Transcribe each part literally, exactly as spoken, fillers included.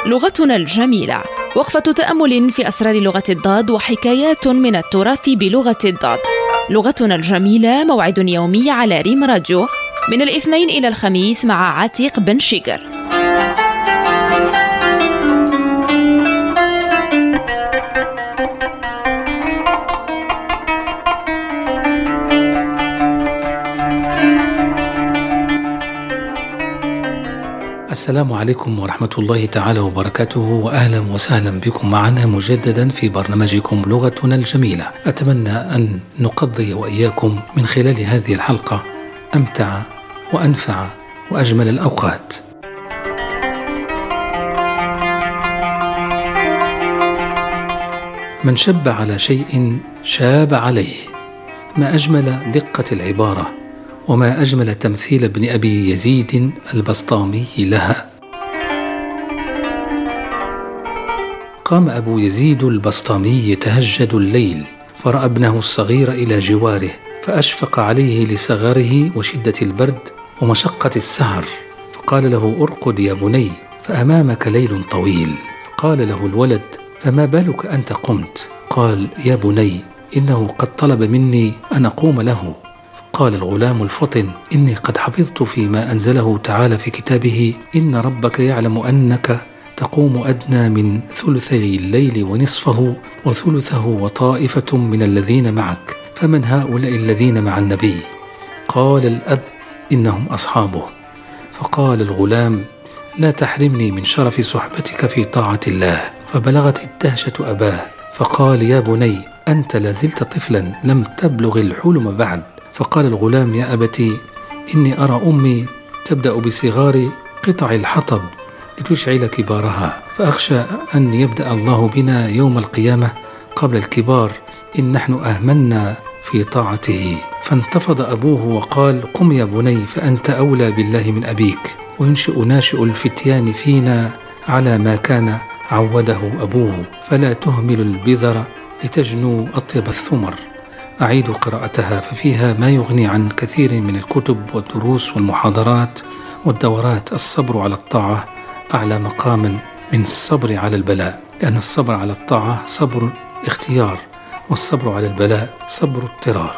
لغتنا الجميلة، وقفة تأمل في أسرار لغة الضاد وحكايات من التراث بلغة الضاد. لغتنا الجميلة موعد يومي على ريم راديو من الاثنين إلى الخميس مع عتيق بن شيقر. السلام عليكم ورحمة الله تعالى وبركاته، وأهلا وسهلا بكم معنا مجددا في برنامجكم لغتنا الجميلة. أتمنى أن نقضي وإياكم من خلال هذه الحلقة أمتع وأنفع وأجمل الأوقات. من شب على شيء شاب عليه، ما أجمل دقة العبارة، وما أجمل تمثيل ابن أبي يزيد البسطامي لها. قام أبو يزيد البسطامي يتهجد الليل، فرأى ابنه الصغير إلى جواره، فأشفق عليه لصغره وشدة البرد ومشقة السهر، فقال له: أرقد يا بني، فأمامك ليل طويل. فقال له الولد: فما بالك أنت قمت؟ قال: يا بني، إنه قد طلب مني أن أقوم له. قال الغلام الفطن: إني قد حفظت فيما أنزله تعالى في كتابه: إن ربك يعلم أنك تقوم أدنى من ثلثي الليل ونصفه وثلثه وطائفة من الذين معك، فمن هؤلاء الذين مع النبي؟ قال الأب: إنهم أصحابه. فقال الغلام: لا تحرمني من شرف صحبتك في طاعة الله. فبلغت الدهشة أباه، فقال: يا بني، أنت لازلت طفلا لم تبلغ الحلم بعد. فقال الغلام: يا أبتي، إني أرى أمي تبدأ بصغار قطع الحطب لتشعل كبارها، فأخشى أن يبدأ الله بنا يوم القيامة قبل الكبار إن نحن أهملنا في طاعته. فانتفض أبوه وقال: قم يا بني، فأنت أولى بالله من أبيك، وينشئ ناشئ الفتيان فينا على ما كان عوده أبوه، فلا تهمل البذر لتجنو أطيب الثمر. أعيد قراءتها، ففيها ما يغني عن كثير من الكتب والدروس والمحاضرات والدورات. الصبر على الطاعة أعلى مقاما من الصبر على البلاء، لأن الصبر على الطاعة صبر اختيار، والصبر على البلاء صبر اضطرار.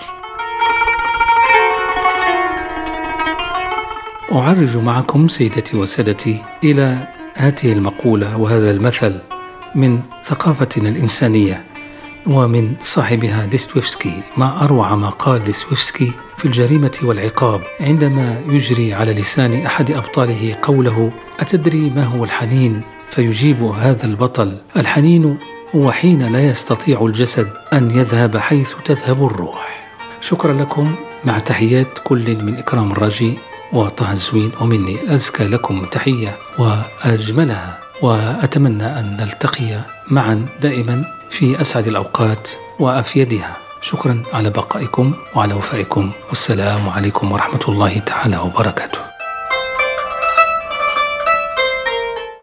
أعرج معكم سيدتي وسادتي إلى هذه المقولة وهذا المثل من ثقافتنا الإنسانية ومن صاحبها ديستويفسكي. ما أروع ما قال ديستويفسكي في الجريمة والعقاب عندما يجري على لسان أحد أبطاله قوله: أتدري ما هو الحنين؟ فيجيب هذا البطل: الحنين هو حين لا يستطيع الجسد أن يذهب حيث تذهب الروح. شكرا لكم، مع تحيات كل من إكرام الراجي وطه الزوين، ومني أزكى لكم تحية وأجملها، وأتمنى أن نلتقي معا دائما في أسعد الأوقات وأفيدها. شكرا على بقائكم وعلى وفائكم، والسلام عليكم ورحمة الله تعالى وبركاته.